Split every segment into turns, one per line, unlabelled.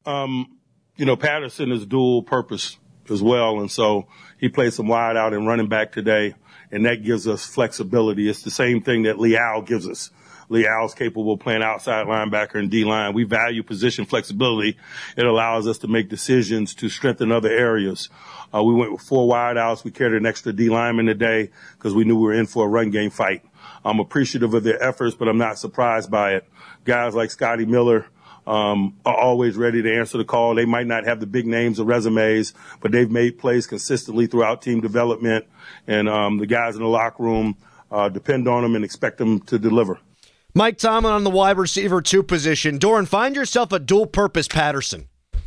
Patterson is dual purpose as well. And so he played some wide out and running back today, and that gives us flexibility. It's the same thing that Leal gives us. Leal's capable of playing outside linebacker and D-line. We value position flexibility. It allows us to make decisions to strengthen other areas. We went with 4 wide outs. We carried an extra D lineman today because we knew we were in for a run game fight. I'm appreciative of their efforts, but I'm not surprised by it. Guys like Scotty Miller are always ready to answer the call. They might not have the big names or resumes, but they've made plays consistently throughout team development, and the guys in the locker room depend on them and expect them to deliver.
Mike Tomlin on the wide receiver 2 position. Doran, find yourself a dual-purpose Patterson.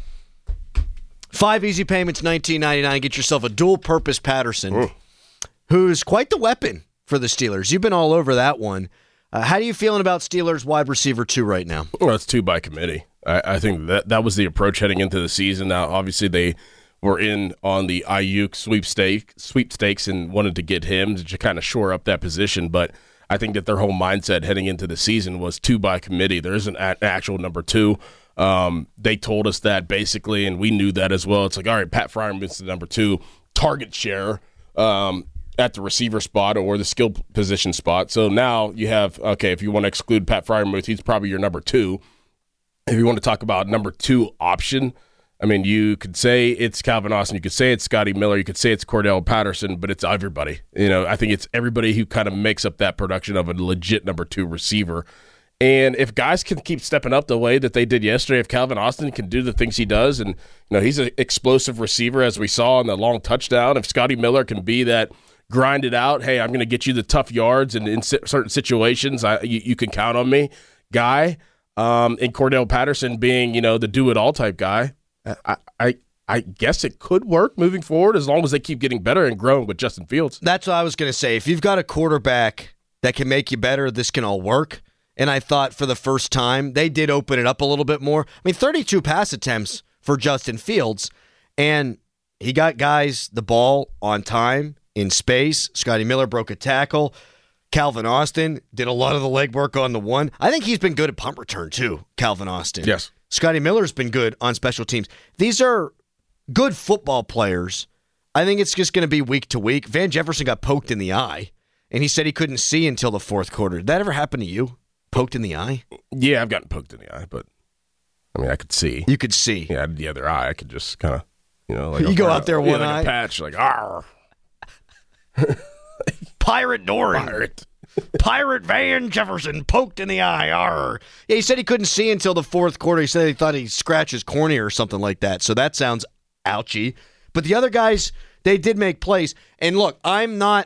5 easy payments, $19.99. Get yourself a dual-purpose Patterson, who's quite the weapon for the Steelers. You've been all over that one. How are you feeling about Steelers wide receiver 2 right now?
Well, it's 2 by committee. I think that was the approach heading into the season. Now, obviously, they were in on the Ayuk sweepstakes and wanted to get him to kind of shore up that position, but I think that their whole mindset heading into the season was 2 by committee. There isn't an actual number 2. They told us that basically, and we knew that as well. It's like, all right, Pat Freiermuth's the number 2 target share at the receiver spot or the skill position spot. So now you have, okay, if you want to exclude Pat Freiermuth, he's probably your number 2. If you want to talk about number 2 option, I mean, you could say it's Calvin Austin, you could say it's Scotty Miller, you could say it's Cordell Patterson, but it's everybody. I think it's everybody who kind of makes up that production of a legit number 2 receiver. And if guys can keep stepping up the way that they did yesterday, if Calvin Austin can do the things he does, and he's an explosive receiver as we saw in the long touchdown, if Scotty Miller can be that grind it out, hey, I'm going to get you the tough yards, and in certain situations, you can count on me guy, and Cordell Patterson being, the do-it-all type guy, I guess it could work moving forward as long as they keep getting better and growing with Justin Fields.
That's what I was going to say. If you've got a quarterback that can make you better, this can all work. And I thought for the first time, they did open it up a little bit more. I mean, 32 pass attempts for Justin Fields, and he got guys the ball on time, in space. Scotty Miller broke a tackle. Calvin Austin did a lot of the legwork on the one. I think he's been good at punt return, too, Calvin Austin.
Yes.
Scotty Miller's been good on special teams. These are good football players. I think it's just going to be week to week. Van Jefferson got poked in the eye, and he said he couldn't see until the fourth quarter. Did that ever happen to you? Poked in the eye?
Yeah, I've gotten poked in the eye, but I could see.
You could see.
Yeah, the other eye, I could just kind of, like
you go out there one eye,
like a patch, like arr.
Pirate Doran. Pirate Van Jefferson poked in the eye. Arr. Yeah, he said he couldn't see until the fourth quarter. He said he thought he scratched his cornea or something like that. So that sounds ouchy. But the other guys, they did make plays. And look, I'm not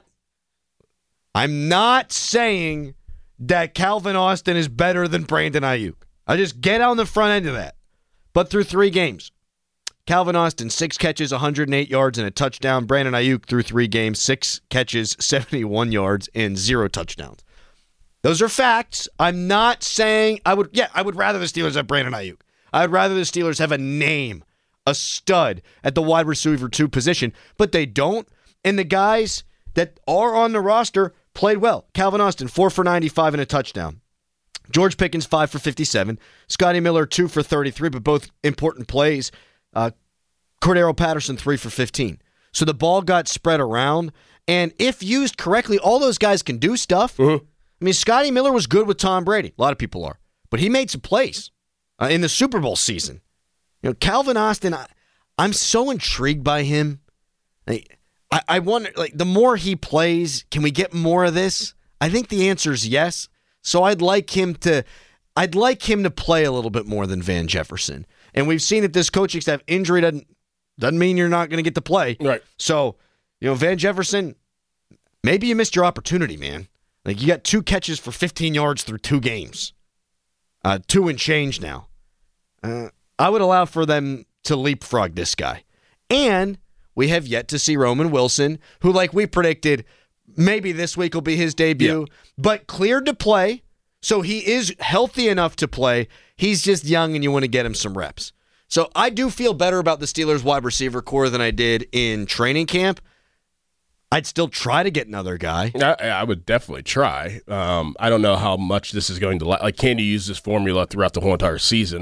saying that Calvin Austin is better than Brandon Ayuk. I just get on the front end of that. But through 3 games, Calvin Austin, 6 catches, 108 yards, and a touchdown. Brandon Ayuk through 3 games, 6 catches, 71 yards, and 0 touchdowns. Those are facts. I'm not saying I would rather the Steelers have Brandon Ayuk. I'd rather the Steelers have a name, a stud at the wide receiver 2 position, but they don't. And the guys that are on the roster played well. Calvin Austin, 4 for 95 and a touchdown. George Pickens, 5 for 57. Scotty Miller, 2 for 33, but both important plays. Cordero Patterson, 3 for 15. So the ball got spread around, and if used correctly, all those guys can do stuff. I mean, Scotty Miller was good with Tom Brady. A lot of people are. But he made some plays in the Super Bowl season. Calvin Austin, I'm so intrigued by him. I wonder, the more he plays, can we get more of this? I think the answer is yes. So I'd like him to play a little bit more than Van Jefferson. And we've seen that this coaching staff injury doesn't mean you're not going to get to play.
Right.
So, Van Jefferson, maybe you missed your opportunity, man. You got 2 catches for 15 yards through 2 games. 2 and change now. I would allow for them to leapfrog this guy. And we have yet to see Roman Wilson, who, like we predicted, maybe this week will be his debut, but cleared to play. So he is healthy enough to play. He's just young, and you want to get him some reps. So I do feel better about the Steelers wide receiver core than I did in training camp. I'd still try to get another guy.
I would definitely try. I don't know how much this is going to can you use this formula throughout the whole entire season?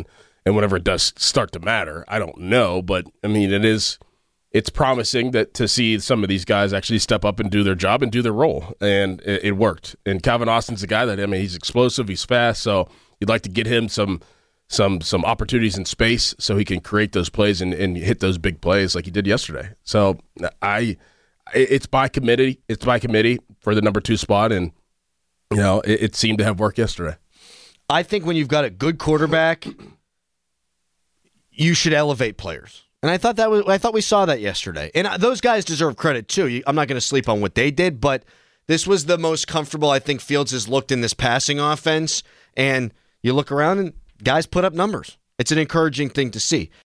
And whenever it does start to matter, I don't know. But, I mean, it's promising that to see some of these guys actually step up and do their job and do their role. And it worked. And Calvin Austin's a guy that, I mean, he's explosive, he's fast, so you'd like to get him some opportunities in space so he can create those plays and hit those big plays like he did yesterday. So it's by committee. It's by committee for the number 2 spot, and it seemed to have worked yesterday.
I think when you've got a good quarterback, you should elevate players. And I thought we saw that yesterday. And those guys deserve credit too. I'm not going to sleep on what they did, but this was the most comfortable I think Fields has looked in this passing offense. And you look around and guys put up numbers. It's an encouraging thing to see.